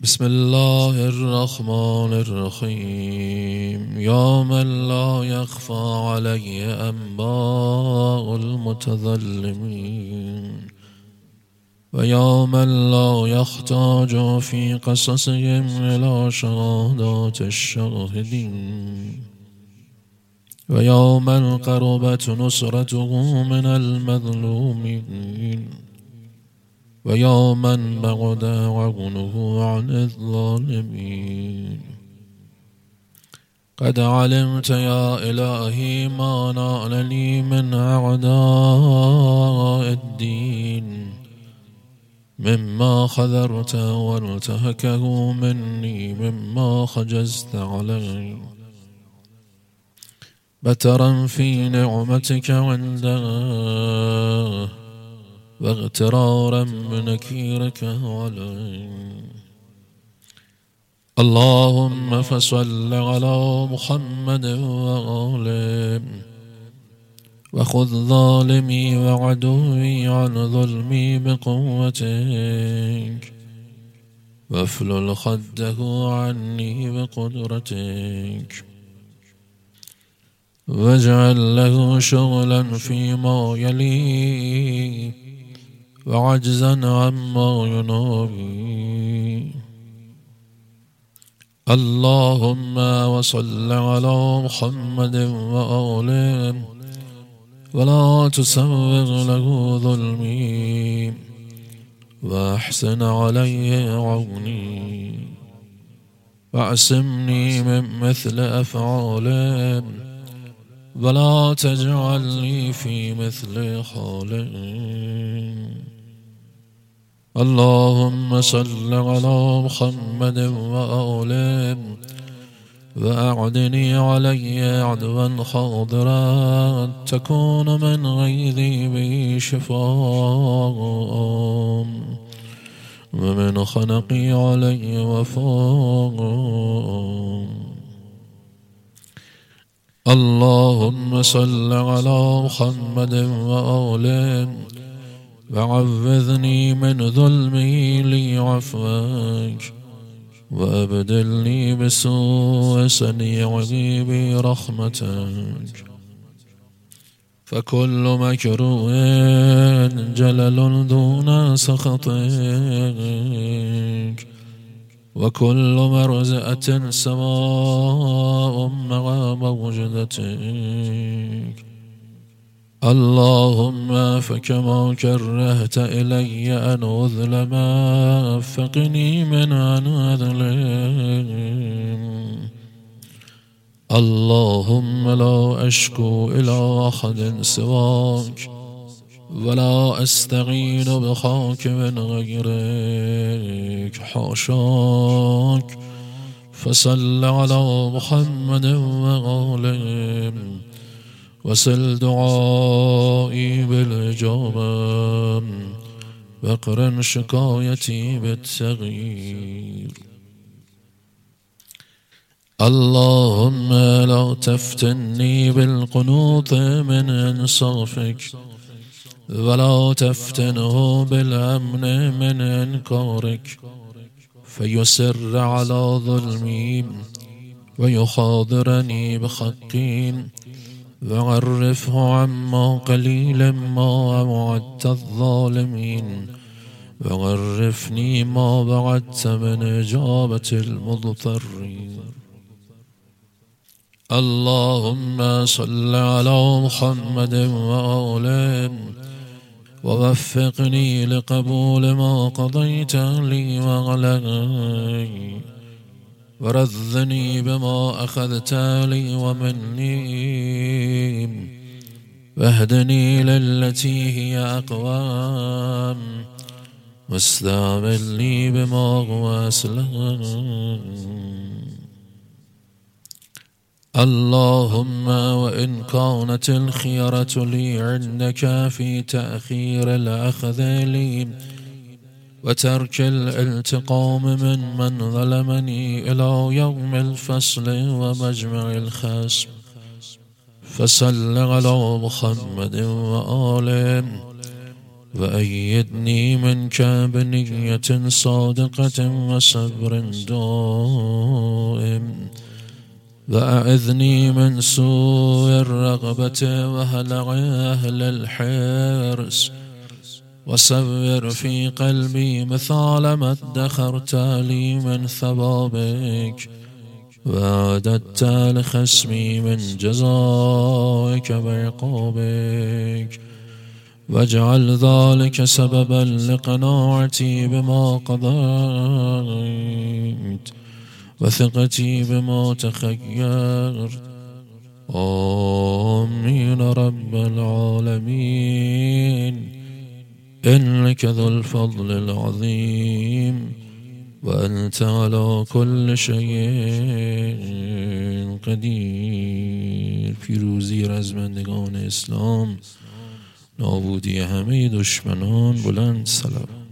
بسم الله الرحمن الرحيم. يا من لا يخفى عليه أنباء المتظلمين، ويا من لا يحتاج في قصصهم إلى شهادات الشاهدين، ويا من قربت نصرته من المظلومين، ويا من بعد عونه عن الظالمين. قد علمت يا إلهي ما نالني من أعداء الدين، مما خذرت وانتهكه مني، مما خجزت علي بترا في نعمتك عنده، واغترارا بنكيرك علي. اللهم فصل على محمد وآله، وخذ ظالمي وعدوي عن ظلمي بقوتك، وافلل خده عني بقدرتك، واجعل له شغلا فيما يليه وعجزا عما ينابي. اللهم وصل على محمد وآله، ولا تسوغ له ظلمي، وأحسن عليه عوني، واعصمني من مثل أفعاله، ولا تجعلني في مثل حاله. اللهم صل على محمد وآله، وأعدني علي عدوا حاضرا تكون من غيظي به شفاء، ومن خنقي علي وفاء. اللهم صل على محمد وآله، وعوذني من ظلمي لي عفوك، وأبدلني بسوء صنيعي برحمتك. فكل مكروه جلل دون سخطك، وكل مرزئة سواء مع موجدتك. اللهم فكما كرهت إلي أن أظلم فقني من أن أظلم. اللهم لا أشكو إلى أحد سواك، ولا أستعين بحاكم غيرك، حاشاك. فصل على محمد وآله، وسل دعائي بالإجابة، واقرن شكايتي بالتغيير. اللهم لا تفتني بالقنوط من إنصافك، ولا تفتنه بالأمن من إنكارك، فيسر على ظلمي ويحاضرني بحقي، وعرفه عما قليل ما وعدت الظالمين، وعرفني ما وعدت من إجابة المضطرين. اللهم صل على محمد وآله، ووفقني لقبول ما قضيت لي وعلي، ورذني بما أخذت لي ومني، واهدني للتي هي أقوام، واستعملني بما هو أسلم. اللهم وإن كانت الخيرة لي عندك في تأخير الأخذ لي وترك الالتقام من ظلمني إلى يوم الفصل ومجمع الخصم، فصل على محمد وآله، وأيدني منك بنية صادقة وصبر دائم، وأعذني من سوء الرغبة وهلع أهل الحرص، وصور في قلبي مثال ما ادخرت لي من ثوابك، وأعددت لخصمي من جزائك وعقابك، واجعل ذلك سببا لقناعتي بما قضيت وثقتي بما تخيرت. آمين رب العالمين، إنك ذو الفضل العظيم، وأنت على كل شيء قدیر. پیروزی رزمندگان اسلام، نابودی همه دشمنان. بلند سلام.